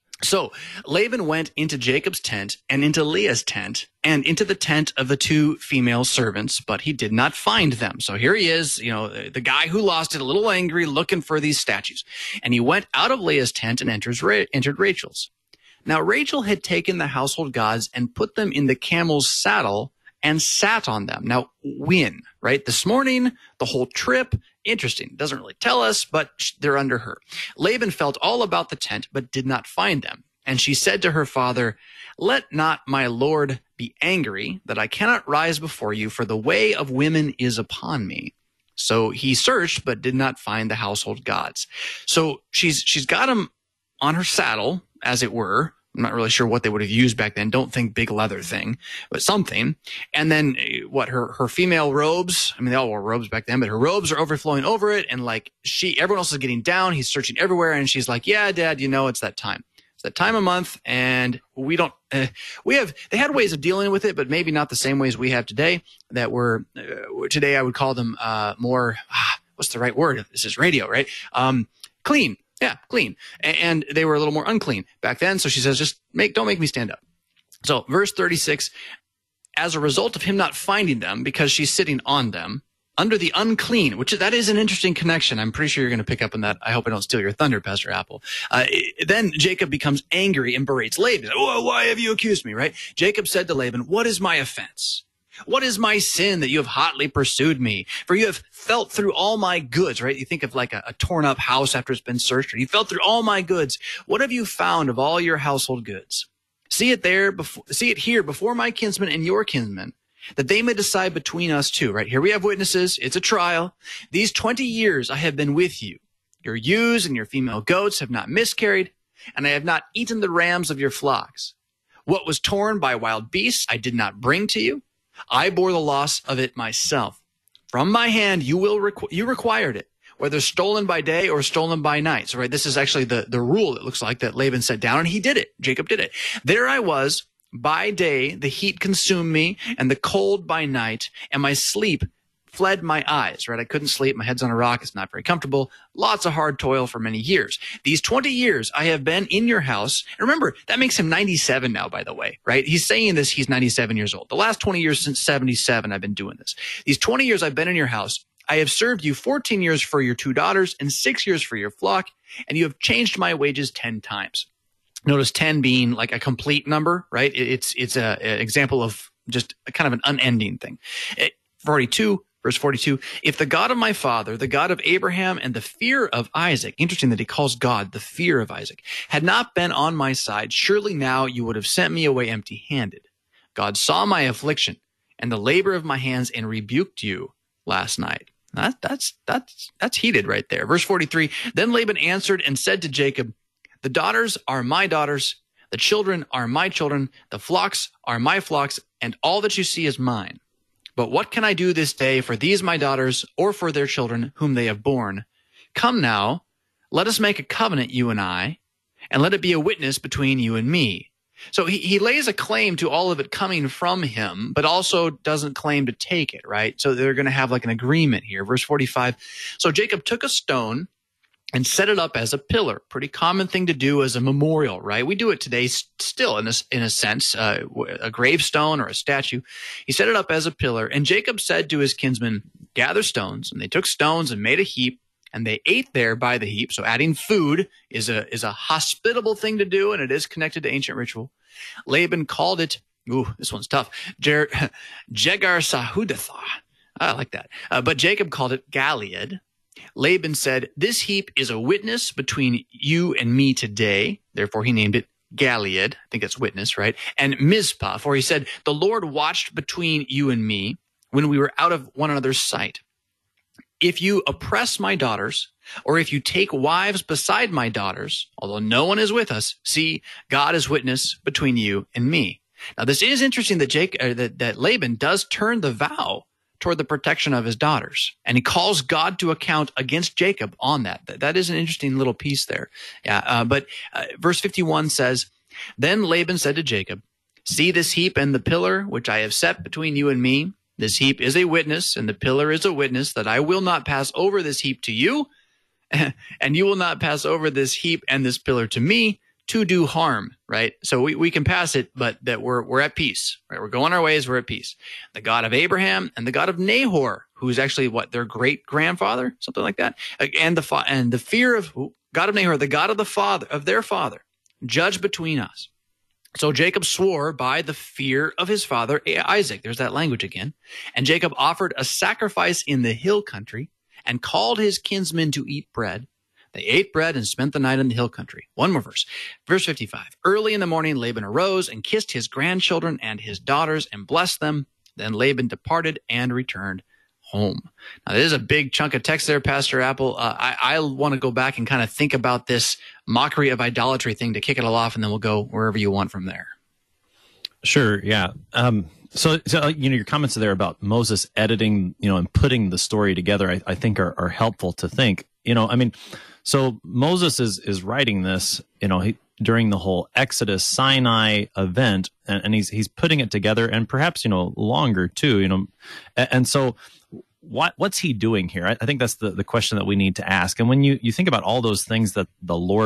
So Laban went into Jacob's tent and into Leah's tent and into the tent of the two female servants, but he did not find them. So here he is, you know, the guy who lost it, a little angry, looking for these statues. And he went out of Leah's tent and enters, entered Rachel's. Now Rachel had taken the household gods and put them in the camel's saddle and sat on them. Now, when, right? This morning, the whole trip, interesting. Doesn't really tell us, but they're under her. Laban felt all about the tent, but did not find them. And she said to her father, "Let not my lord be angry that I cannot rise before you, for the way of women is upon me." So he searched, but did not find the household gods. So she's she's got him on her saddle, as it were. I'm not really sure what they would have used back then. Don't think big leather thing, but something. And then what, her, her female robes, I mean, they all wore robes back then, but her robes are overflowing over it. And like she, everyone else is getting down. He's searching everywhere. And she's like, "Yeah, Dad, you know, it's that time. It's that time of month. And we don't, uh, we have, they had ways of dealing with it, but maybe not the same ways we have today that were, uh, today I would call them, uh, more, ah, what's the right word? This is radio, right? Um, clean. Yeah, clean. And they were a little more unclean back then. So she says, just make, don't make me stand up. So verse thirty-six, as a result of him not finding them because she's sitting on them, under the unclean, which that is an interesting connection. I'm pretty sure you're going to pick up on that. I hope I don't steal your thunder, Pastor Apple. Uh, then Jacob becomes angry and berates Laban. Oh, why have you accused me, right? Jacob said to Laban, what is my offense? What is my sin that you have hotly pursued me? For you have felt through all my goods, right? You think of like a, a torn up house after it's been searched. Or you felt through all my goods. What have you found of all your household goods? See it there, before, see it here before my kinsmen and your kinsmen, that they may decide between us two, right? Here we have witnesses. It's a trial. These twenty years I have been with you. Your ewes and your female goats have not miscarried, and I have not eaten the rams of your flocks. What was torn by wild beasts I did not bring to you. I bore the loss of it myself. From my hand you will requ- you required it, whether stolen by day or stolen by night. So, right, this is actually the, the rule, it looks like, that Laban set down, and he did it. Jacob did it. There I was. By day, the heat consumed me, and the cold by night, and my sleep fled my eyes, right? I couldn't sleep. My head's on a rock. It's not very comfortable. Lots of hard toil for many years. These twenty years I have been in your house. And remember, that makes him ninety-seven now, by the way, right? He's saying this, he's ninety-seven years old. The last twenty years since seventy-seven, I've been doing this. These twenty years I've been in your house, I have served you fourteen years for your two daughters and six years for your flock, and you have changed my wages ten times. Notice ten being like a complete number, right? It's it's a, an example of just a kind of an unending thing. forty-two, verse forty-two, if the God of my father, the God of Abraham, and the fear of Isaac, interesting that he calls God the fear of Isaac, had not been on my side, surely now you would have sent me away empty-handed. God saw my affliction and the labor of my hands and rebuked you last night. That, that's, that's, that's heated right there. Verse forty-three, then Laban answered and said to Jacob, the daughters are my daughters, the children are my children, the flocks are my flocks, and all that you see is mine. But what can I do this day for these my daughters, or for their children whom they have borne? Come now, let us make a covenant, you and I, and let it be a witness between you and me. So he, he lays a claim to all of it coming from him, but also doesn't claim to take it, right? So they're going to have like an agreement here. Verse forty-five, so Jacob took a stone and set it up as a pillar. Pretty common thing to do as a memorial, right? We do it today still in a, in a sense, uh, a gravestone or a statue. He set it up as a pillar, and Jacob said to his kinsmen, gather stones, and they took stones and made a heap, and they ate there by the heap. So adding food is a is a hospitable thing to do, and it is connected to ancient ritual. Laban called it, ooh, this one's tough, Jer- Jegar Sahudathah. I like that. Uh, but Jacob called it Galeed. Laban said, this heap is a witness between you and me today. Therefore, he named it Galeed. I think that's witness, right? And Mizpah, for he said, the Lord watched between you and me when we were out of one another's sight. If you oppress my daughters, or if you take wives beside my daughters, although no one is with us, see, God is witness between you and me. Now, this is interesting that Jake, uh, that, that Laban does turn the vow toward the protection of his daughters. And he calls God to account against Jacob on that. That, that is an interesting little piece there. Yeah, uh, but uh, verse fifty-one says, then Laban said to Jacob, see this heap and the pillar which I have set between you and me. This heap is a witness, and the pillar is a witness that I will not pass over this heap to you, and you will not pass over this heap and this pillar to me to do harm, right? So we, we can pass it, but that we're we're at peace, right? We're going our ways, we're at peace. The God of Abraham and the God of Nahor, who's actually what, their great grandfather, something like that, and the fa- and the fear of God of Nahor, the God of the father of their father, judge between us. So Jacob swore by the fear of his father Isaac. There's that language again. And Jacob offered a sacrifice in the hill country and called his kinsmen to eat bread. They ate bread and spent the night in the hill country. One more verse. Verse fifty-five. Early in the morning, Laban arose and kissed his grandchildren and his daughters and blessed them. Then Laban departed and returned home. Now, there's a big chunk of text there, Pastor Apple. Uh, I, I want to go back and kind of think about this mockery of idolatry thing to kick it all off, and then we'll go wherever you want from there.
Sure, yeah. Um, so, so, you know, your comments there about Moses editing, you know, and putting the story together, I, I think are, are helpful to think. You know, I mean, so Moses is is writing this, you know, he, during the whole Exodus Sinai event, and, and he's he's putting it together, and perhaps, you know, longer too, you know, and, and so what what's he doing here? I, I think that's the, the question that we need to ask. And when you, you think about all those things that the Lord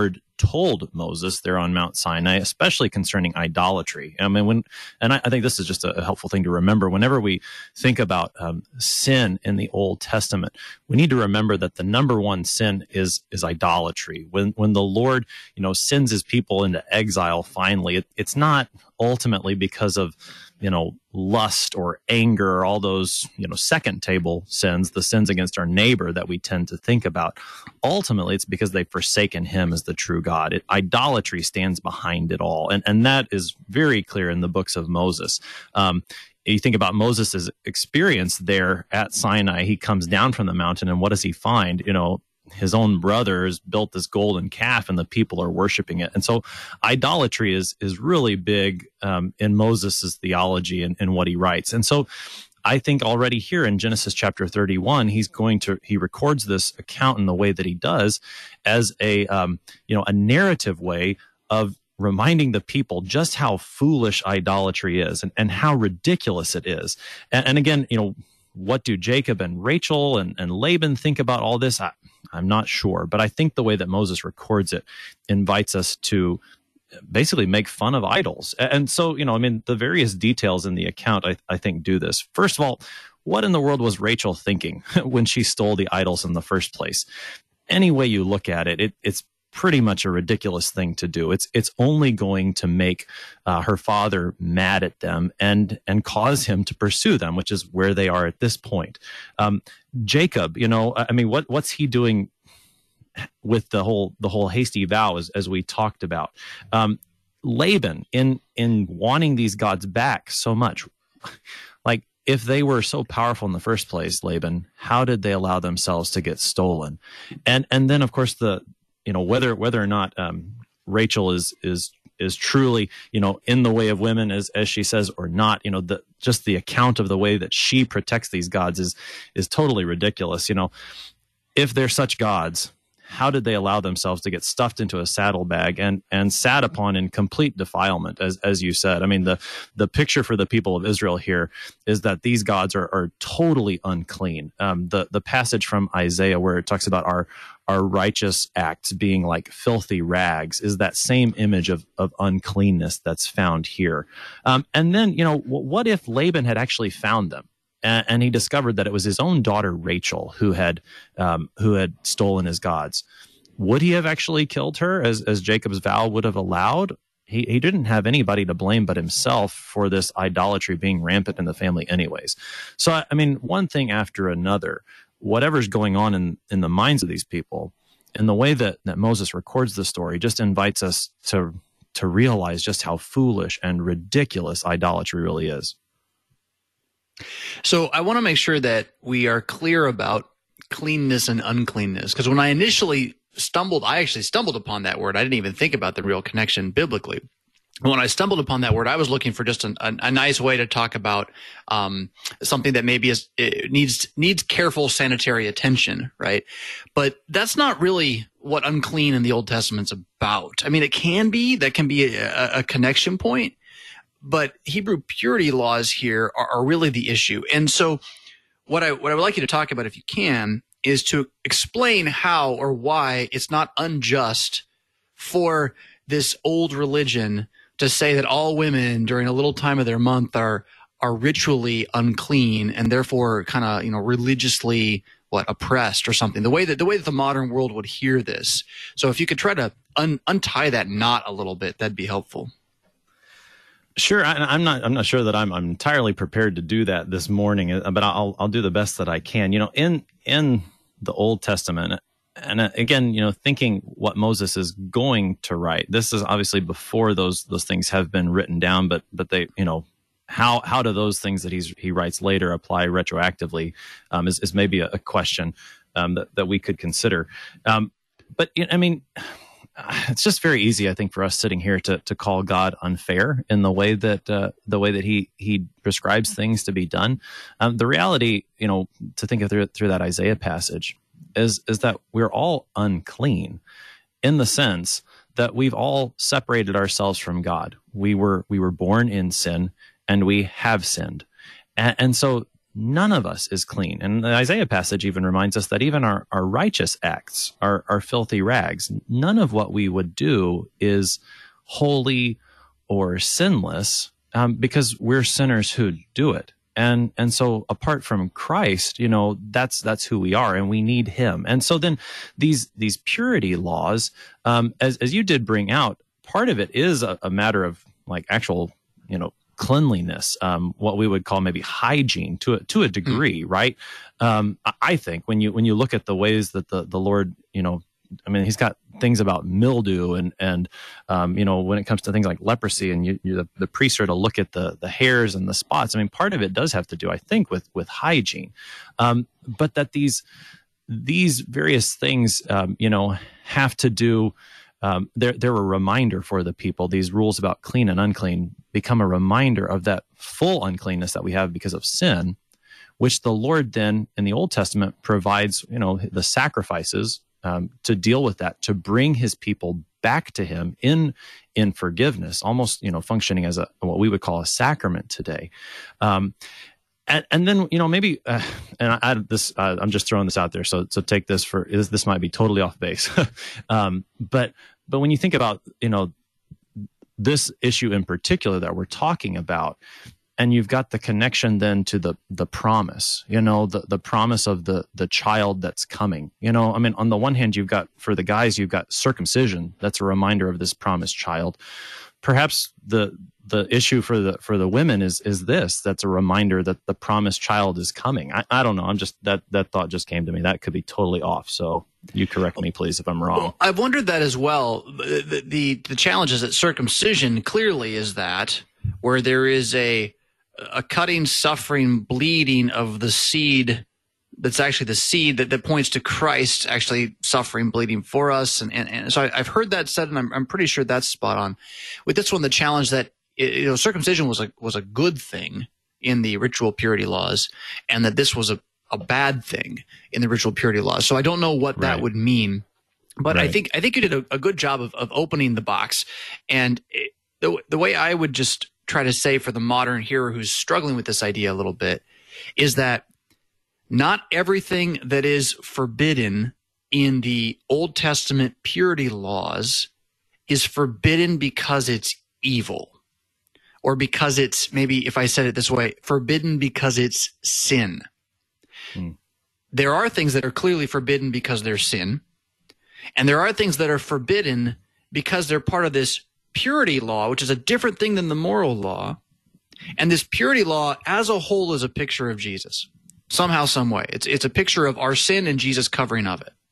told Moses there on Mount Sinai, especially concerning idolatry. I mean, when, and I, I think this is just a, a helpful thing to remember. Whenever we think about um, sin in the Old Testament, we need to remember that the number one sin is is idolatry. When when the Lord, you know, sends his people into exile, finally, it, it's not ultimately because of, you know, lust or anger or all those, you know, second table sins, the sins against our neighbor that we tend to think about. Ultimately, it's because they've forsaken him as the true God. It, idolatry stands behind it all. And, and that is very clear in the books of Moses. Um, you think about Moses' experience there at Sinai. He comes down from the mountain, and what does he find? You know, his own brothers built this golden calf and the people are worshiping it. And so idolatry is is really big um, in Moses' theology and, and what he writes. And so I think already here in Genesis chapter thirty-one, he's going to, he records this account in the way that he does as a, um, you know, a narrative way of reminding the people just how foolish idolatry is and, and how ridiculous it is. And, and again, you know, what do Jacob and Rachel and, and Laban think about all this? I, I'm not sure, but I think the way that Moses records it invites us to basically make fun of idols. And so, you know, I mean, the various details in the account, I, I think, do this. First of all, what in the world was Rachel thinking when she stole the idols in the first place? Any way you look at it, it it's pretty much a ridiculous thing to do. It's it's only going to make uh, her father mad at them and and cause him to pursue them, which is where they are at this point. Um, Jacob, you know, I mean, what what's he doing with the whole the whole hasty vow, as as we talked about? Um, Laban, in in wanting these gods back so much, like, if they were so powerful in the first place, Laban, how did they allow themselves to get stolen? And and then, of course, the you know, whether whether or not um, Rachel is is is truly, you know, in the way of women, as as she says, or not, you know, the just the account of the way that she protects these gods is is totally ridiculous. You know, if they're such gods, how did they allow themselves to get stuffed into a saddlebag and and sat upon in complete defilement, as as you said? I mean, the the picture for the people of Israel here is that these gods are are totally unclean. Um, the the passage from Isaiah where it talks about our our righteous acts being like filthy rags is that same image of of uncleanness that's found here. Um, and then, you know, w- what if Laban had actually found them? And he discovered that it was his own daughter Rachel who had um, who had stolen his gods. Would he have actually killed her, as as Jacob's vow would have allowed? He he didn't have anybody to blame but himself for this idolatry being rampant in the family, anyways. So I mean, one thing after another, whatever's going on in in the minds of these people, and the way that that Moses records the story just invites us to to realize just how foolish and ridiculous idolatry really is.
So I want to make sure that we are clear about cleanness and uncleanness, because when I initially stumbled, I actually stumbled upon that word. I didn't even think about the real connection biblically. When I stumbled upon that word, I was looking for just an, a, a nice way to talk about um, something that maybe is, it needs needs careful sanitary attention, right? But that's not really what unclean in the Old Testament's about. I mean, it can be. That can be a, a connection point. But Hebrew purity laws here are, are really the issue. And so what I what I would like you to talk about, if you can, is to explain how or why it's not unjust for this old religion to say that all women during a little time of their month are are ritually unclean and therefore kind of, you know, religiously what oppressed or something. The way that the way that the modern world would hear this. So if you could try to un, untie that knot a little bit, that'd be helpful.
Sure, I, I'm not. I'm not sure that I'm, I'm entirely prepared to do that this morning, but I'll I'll do the best that I can. You know, in in the Old Testament, and again, you know, thinking what Moses is going to write. This is obviously before those those things have been written down, but but they, you know, how how do those things that he's he writes later apply retroactively? Um, is is maybe a, a question um, that that we could consider. Um, but I mean. It's just very easy, I think, for us sitting here to to call God unfair in the way that uh, the way that he he prescribes things to be done. Um, the reality, you know, to think of through through that Isaiah passage is is that we're all unclean in the sense that we've all separated ourselves from God. We were we were born in sin, and we have sinned, and, and so none of us is clean. And the Isaiah passage even reminds us that even our, our righteous acts are, are filthy rags. None of what we would do is holy or sinless, um, because we're sinners who do it. And, and so apart from Christ, you know, that's, that's who we are, and we need him. And so then these, these purity laws, um, as, as you did bring out, part of it is a, a matter of like actual, you know, cleanliness, um, what we would call maybe hygiene to a, to a degree, mm. right? Um, I think when you, when you look at the ways that the, the Lord, you know, I mean, he's got things about mildew and, and, um, you know, when it comes to things like leprosy, and you, you the, the priests are to look at the, the hairs and the spots. I mean, part of it does have to do, I think, with, with hygiene. Um, but that these, these various things, um, you know, have to do, um, they're, they're a reminder for the people. These rules about clean and unclean become a reminder of that full uncleanness that we have because of sin, which the Lord then in the Old Testament provides, you know, the sacrifices Um, to deal with that, to bring his people back to him in in forgiveness, almost, you know, functioning as a what we would call a sacrament today. Um, and, and then, you know, maybe, uh, and I, I this uh, I'm just throwing this out there, so so take this for this, this might be totally off base, um, but but when you think about, you know, this issue in particular that we're talking about, and you've got the connection then to the the promise, you know, the, the promise of the the child that's coming. You know, I mean, on the one hand, you've got, for the guys, you've got circumcision. That's a reminder of this promised child. Perhaps the the issue for the for the women is is this. That's a reminder that the promised child is coming. I, I don't know. I'm just, that that thought just came to me. That could be totally off. So you correct me, please, if I'm wrong.
Well, I've wondered that as well. The, the, the challenge is that circumcision clearly is that, where there is a a cutting, suffering, bleeding of the seed that's actually the seed that, that points to Christ actually suffering, bleeding for us. And, and, and so I, I've heard that said, and I'm, I'm pretty sure that's spot on. With this one, the challenge that, you know, circumcision was a, was a good thing in the ritual purity laws, and that this was a, a bad thing in the ritual purity laws. So I don't know what that
right.
would mean, but
right.
I think, I think you did a, a good job of, of opening the box. And it, the, the way I would just try to say for the modern hearer who's struggling with this idea a little bit is that not everything that is forbidden in the Old Testament purity laws is forbidden because it's evil, or because it's, maybe if I said it this way, forbidden because it's sin. Hmm. There are things that are clearly forbidden because they're sin, and there are things that are forbidden because they're part of this purity law, which is a different thing than the moral law. And this purity law as a whole is a picture of Jesus. Somehow, some way. It's, it's a picture of our sin and Jesus' covering of it.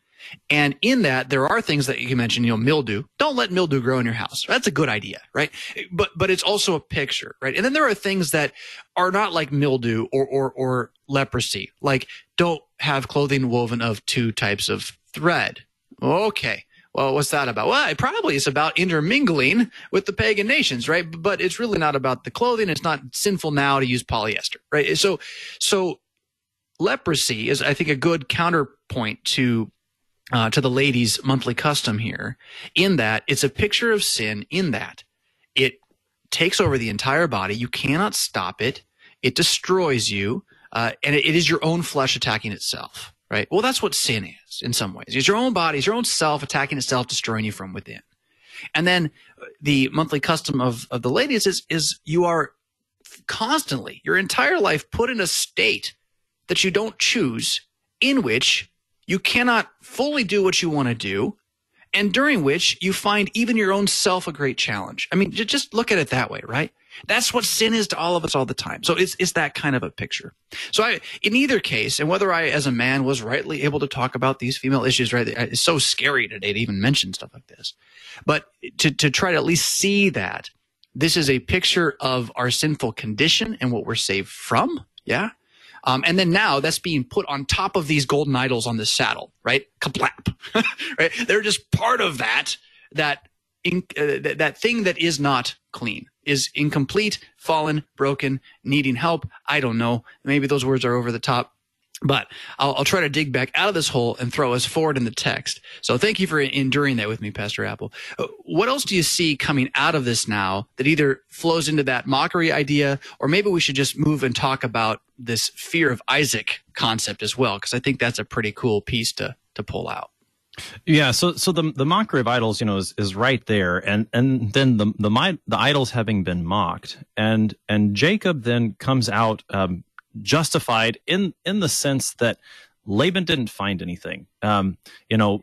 And in that, there are things that you mentioned, you know, mildew. Don't let mildew grow in your house. That's a good idea, right? But, but it's also a picture, right? And then there are things that are not like mildew or, or, or leprosy. Like, don't have clothing woven of two types of thread. Okay. Well, what's that about? Well, it probably is about intermingling with the pagan nations, right? But it's really not about the clothing. It's not sinful now to use polyester, right? So, so leprosy is, I think, a good counterpoint to uh, to the ladies' monthly custom here, in that it's a picture of sin, in that it takes over the entire body. You cannot stop it. It destroys you, uh, and it, it is your own flesh attacking itself. Right. Well, that's what sin is in some ways. It's your own body, it's your own self attacking itself, destroying you from within. And then the monthly custom of, of the ladies is, is you are constantly, your entire life, put in a state that you don't choose, in which you cannot fully do what you want to do, and during which you find even your own self a great challenge. I mean, just look at it that way, right? That's what sin is to all of us all the time. So it's, it's that kind of a picture. So I, in either case, and whether I as a man was rightly able to talk about these female issues, right? It's so scary today to even mention stuff like this. But to, to try to at least see that this is a picture of our sinful condition and what we're saved from. Yeah. Um, and then now that's being put on top of these golden idols on this saddle, right? Kaplap, right? They're just part of that, that, in, uh, that, that thing that is not clean, is incomplete, fallen, broken, needing help. I don't know. Maybe those words are over the top. But I'll, I'll try to dig back out of this hole and throw us forward in the text. So thank you for enduring that with me, Pastor Apple. Uh, what else do you see coming out of this now that either flows into that mockery idea, or maybe we should just move and talk about this fear of Isaac concept as well? Because I think that's a pretty cool piece to to pull out.
Yeah, so so the the mockery of idols, you know, is, is right there, and and then the the the idols having been mocked, and and Jacob then comes out um, justified in in the sense that Laban didn't find anything. Um, you know,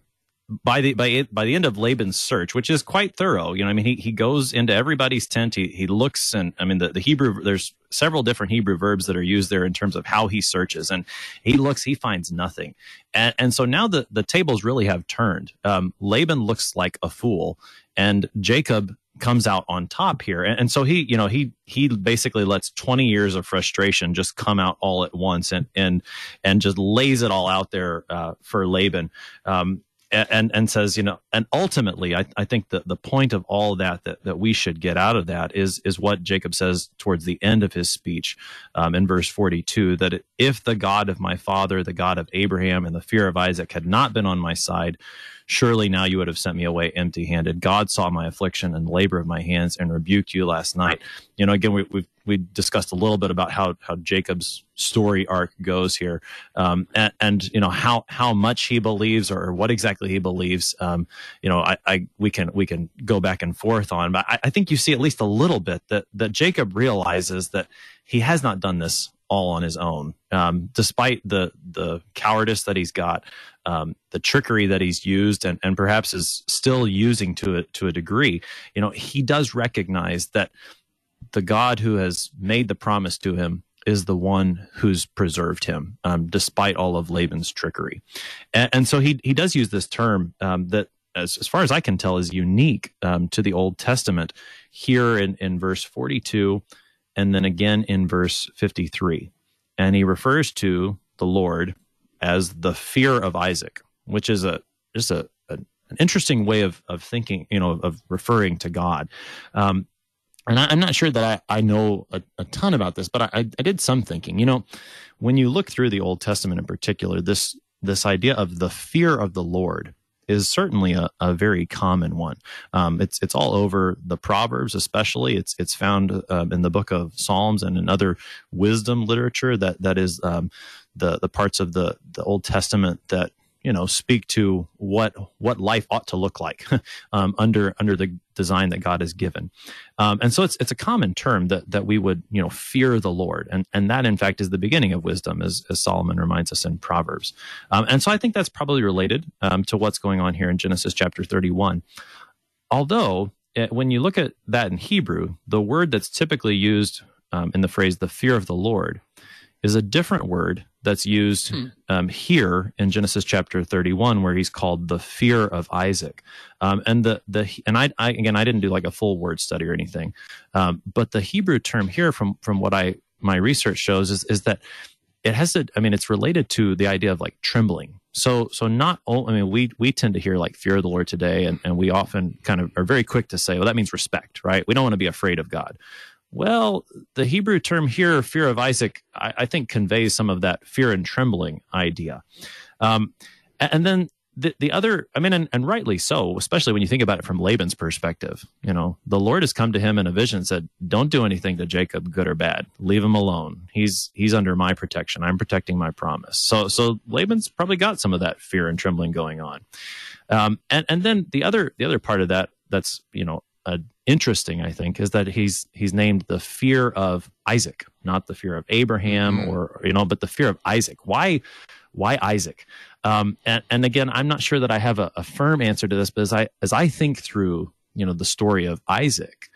by the by by the end of Laban's search, which is quite thorough, you know, I mean, he he goes into everybody's tent, he he looks, and I mean, the the Hebrew, there's several different Hebrew verbs that are used there in terms of how he searches, and he looks, he finds nothing, and and so now the the tables really have turned. Um, Laban looks like a fool, and Jacob comes out on top here. And, and so he, you know, he, he basically lets twenty years of frustration just come out all at once, and, and, and just lays it all out there, uh, for Laban. Um, and, and says, you know, and ultimately, I, I think that the point of all that, that, that we should get out of that is, is what Jacob says towards the end of his speech, um, in verse forty-two, that if the God of my father, the God of Abraham, and the fear of Isaac had not been on my side, surely now you would have sent me away empty-handed. God saw my affliction and the labor of my hands and rebuked you last night. You know, again, we we we discussed a little bit about how how Jacob's story arc goes here, um, and, and you know how how much he believes or what exactly he believes. Um, you know, I, I we can we can go back and forth on, but I, I think you see at least a little bit that that Jacob realizes that he has not done this all on his own, um, despite the the cowardice that he's got, um, the trickery that he's used, and, and perhaps is still using to a, to a degree. You know, he does recognize that the God who has made the promise to him is the one who's preserved him, um, despite all of Laban's trickery. And, and so he he does use this term um, that, as, as far as I can tell, is unique um, to the Old Testament here in, in verse forty-two, and then again in verse fifty-three. And he refers to the Lord as the fear of Isaac, which is a just a, a an interesting way of of thinking, you know, of referring to God. Um, and I, I'm not sure that I, I know a, a ton about this, but I, I did some thinking. You know, when you look through the Old Testament in particular, this this idea of the fear of the Lord is certainly a, a very common one. Um, it's it's all over the Proverbs, especially. It's it's found uh, in the book of Psalms and in other wisdom literature. That that is um, the the parts of the the Old Testament that, you know, speak to what what life ought to look like um, under under the design that God has given. Um, and so it's it's a common term that that we would, you know, fear the Lord, and and that in fact is the beginning of wisdom, as, as Solomon reminds us in Proverbs. Um, and so I think that's probably related um, to what's going on here in Genesis chapter thirty-one. Although it, when you look at that in Hebrew, the word that's typically used um, in the phrase "the fear of the Lord" is a different word that's used hmm. um, here in Genesis chapter thirty-one, where he's called the fear of Isaac. Um, and the the and I, I again I didn't do like a full word study or anything, um, but the Hebrew term here, from from what I my research shows, is is that it has to. I mean, it's related to the idea of like trembling. So so not only, I mean, we we tend to hear like fear of the Lord today, and and we often kind of are very quick to say, well, that means respect, right? We don't want to be afraid of God. Well, the Hebrew term here, fear of Isaac, I, I think conveys some of that fear and trembling idea. Um, and then the, the other, I mean, and, and rightly so, especially when you think about it from Laban's perspective. You know, the Lord has come to him in a vision and said, don't do anything to Jacob, good or bad. Leave him alone. He's he's under my protection. I'm protecting my promise. So so Laban's probably got some of that fear and trembling going on. Um, and, and then the other the other part of that that's, you know, a interesting, I think, is that he's he's named the fear of Isaac, not the fear of Abraham, mm-hmm. or, you know, but the fear of Isaac. Why why Isaac? Um, and, and again, I'm not sure that I have a, a firm answer to this, but as I as I think through, you know, the story of Isaac,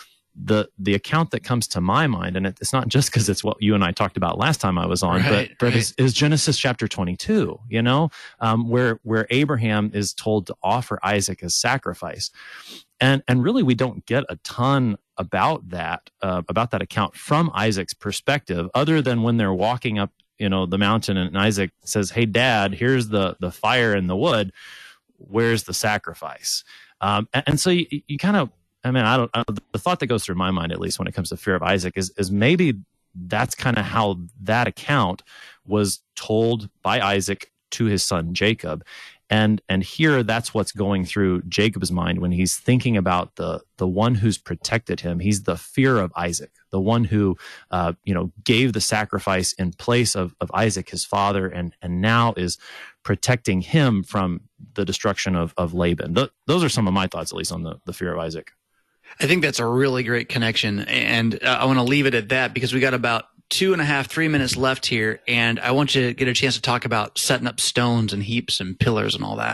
the the account that comes to my mind, and it, it's not just because it's what you and I talked about last time I was on, right, but, but right. is, is Genesis chapter twenty-two, you know, um, where where Abraham is told to offer Isaac as sacrifice. And and really, we don't get a ton about that uh, about that account from Isaac's perspective, other than when they're walking up, you know, the mountain, and Isaac says, "Hey, Dad, here's the the fire and the wood. Where's the sacrifice?" Um, and, and so you, you kind of, I mean, I don't, I don't. The thought that goes through my mind, at least when it comes to fear of Isaac, is is maybe that's kind of how that account was told by Isaac to his son Jacob. And and here, that's what's going through Jacob's mind when he's thinking about the the one who's protected him. He's the fear of Isaac, the one who uh, you know gave the sacrifice in place of of Isaac, his father, and and now is protecting him from the destruction of of Laban. Th- those are some of my thoughts, at least, on the the fear of Isaac.
I think that's a really great connection, and uh, I want to leave it at that because we got about two and a half, three minutes left here, and I want you to get a chance to talk about setting up stones and heaps and pillars and all that.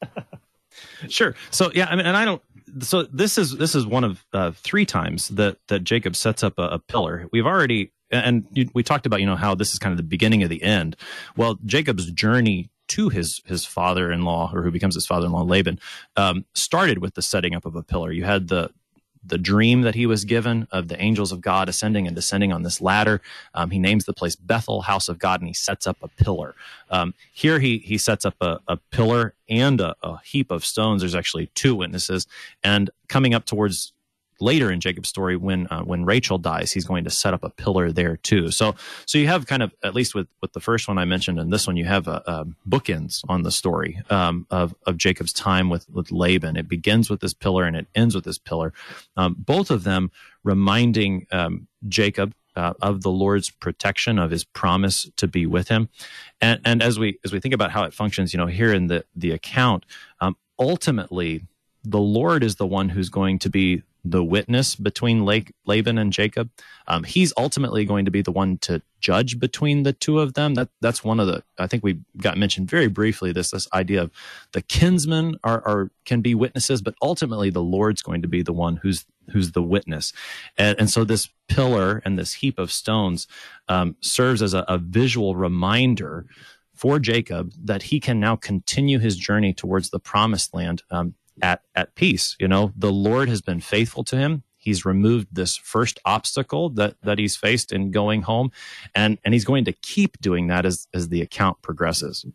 Sure. So yeah, I mean, and I don't. So this is this is one of uh, three times that that Jacob sets up a, a pillar. We've already, and you, we talked about, you know, how this is kind of the beginning of the end. Well, Jacob's journey to his his father-in-law, or who becomes his father-in-law, Laban, um, started with the setting up of a pillar. You had the the dream that he was given of the angels of God ascending and descending on this ladder. Um, he names the place Bethel, house of God, and he sets up a pillar. Um, here he he sets up a, a pillar and a, a heap of stones. There's actually two witnesses. And coming up towards later in Jacob's story, when uh, when Rachel dies, he's going to set up a pillar there too. So so you have kind of, at least with, with the first one I mentioned and this one, you have a, a bookends on the story um, of of Jacob's time with with Laban. It begins with this pillar and it ends with this pillar. Um, both of them reminding um, Jacob uh, of the Lord's protection, of his promise to be with him. And and as we as we think about how it functions, you know, here in the the account, um, ultimately the Lord is the one who's going to be the witness between Laban and Jacob. Um, he's ultimately going to be the one to judge between the two of them. That that's one of the, I think we got mentioned very briefly, this this idea of the kinsmen are, are can be witnesses, but ultimately the Lord's going to be the one who's who's the witness. And, and so this pillar and this heap of stones um, serves as a, a visual reminder for Jacob that he can now continue his journey towards the promised land um, at at peace. You know, the Lord has been faithful to him. He's removed this first obstacle that that he's faced in going home, and and he's going to keep doing that as as the account progresses.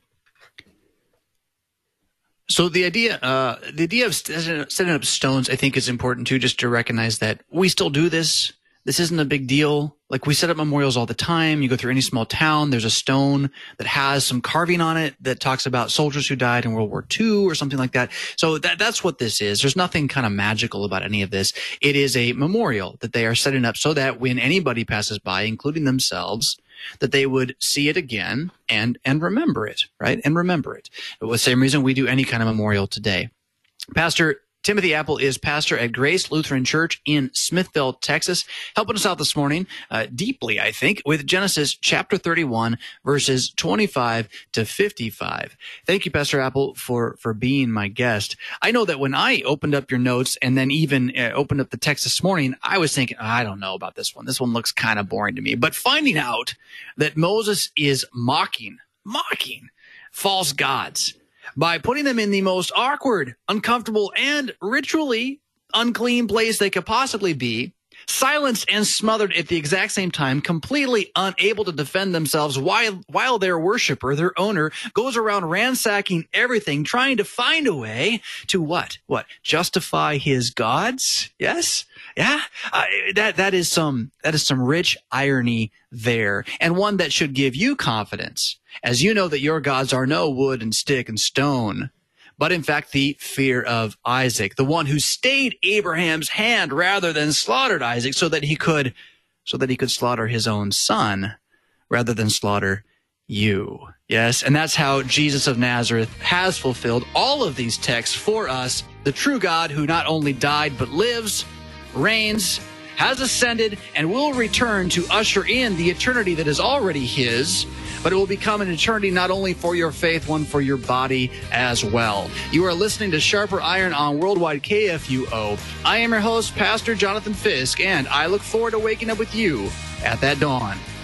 So the idea, uh, the idea of setting up stones, I think, is important too, just to recognize that we still do this. This isn't a big deal. Like, we set up memorials all the time. You go through any small town, there's a stone that has some carving on it that talks about soldiers who died in World War Two or something like that. So that, that's what this is. There's nothing kind of magical about any of this. It is a memorial that they are setting up so that when anybody passes by, including themselves, that they would see it again and, and remember it, right? And remember it. For the same reason we do any kind of memorial today. Pastor Timothy Apple is pastor at Grace Lutheran Church in Smithville, Texas, helping us out this morning uh, deeply, I think, with Genesis chapter thirty-one, verses twenty-five to fifty-five. Thank you, Pastor Apple, for, for being my guest. I know that when I opened up your notes and then even uh, opened up the text this morning, I was thinking, I don't know about this one. This one looks kind of boring to me. But finding out that Moses is mocking, mocking false gods, by putting them in the most awkward, uncomfortable, and ritually unclean place they could possibly be, silenced and smothered at the exact same time, completely unable to defend themselves while while their worshiper, their owner, goes around ransacking everything, trying to find a way to what? What? Justify his gods? Yes? Yeah? Uh, that that is some that is some rich irony there, and one that should give you confidence, as you know that your gods are no wood and stick and stone, but in fact the fear of Isaac, the one who stayed Abraham's hand rather than slaughtered Isaac, so that he could so that he could slaughter his own son rather than slaughter you. Yes, and that's how Jesus of Nazareth has fulfilled all of these texts for us, the true God who not only died but lives, reigns, has ascended, and will return to usher in the eternity that is already his, but it will become an eternity not only for your faith, one for your body as well. You are listening to Sharper Iron on Worldwide K F U O. I am your host, Pastor Jonathan Fisk, and I look forward to waking up with you at that dawn.